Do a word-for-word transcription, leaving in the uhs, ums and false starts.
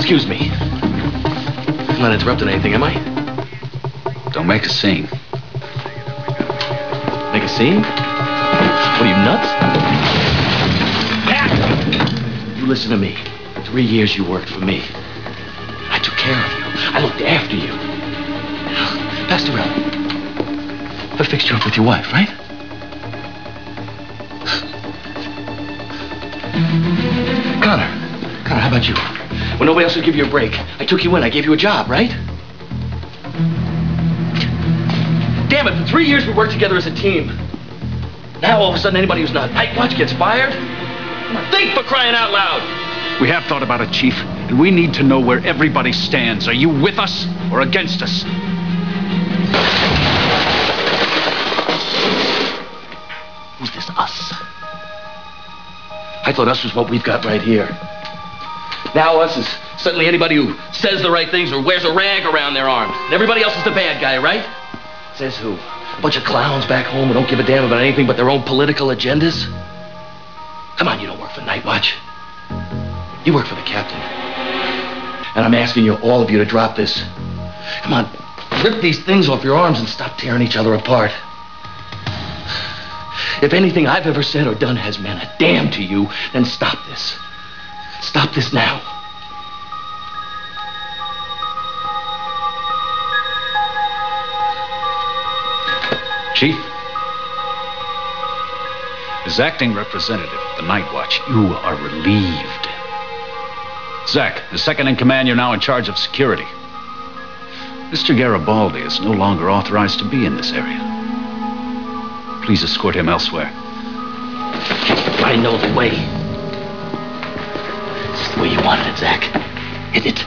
Excuse me. I'm not interrupting anything, am I? Don't make a scene. Make a scene? What are you, nuts? You listen to me. For three years you worked for me. I took care of you. I looked after you. Pastorelli, I fixed you up with your wife, right? Connor, Connor, how about you? When nobody else would give you a break, I took you in, I gave you a job, right? Damn it, for three years we worked together as a team. Now all of a sudden anybody who's not night watch gets fired? Come on, think, for crying out loud! We have thought about it, Chief, and we need to know where everybody stands. Are you with us or against us? Who's this us? I thought us was what we've got right here. Now us is suddenly anybody who says the right things or wears a rag around their arm. And everybody else is the bad guy, right? Says who? A bunch of clowns back home who don't give a damn about anything but their own political agendas? Come on, you don't work for Night Watch. You work for the captain. And I'm asking you, all of you, to drop this. Come on, rip these things off your arms and stop tearing each other apart. If anything I've ever said or done has meant a damn to you, then stop this. Stop this now. Chief, as acting representative of the Night Watch, you are relieved. Zach, as second in command, you're now in charge of security. Mister Garibaldi is no longer authorized to be in this area. Please escort him elsewhere. I know the way. This is the way you wanted it, Zach. Isn't it?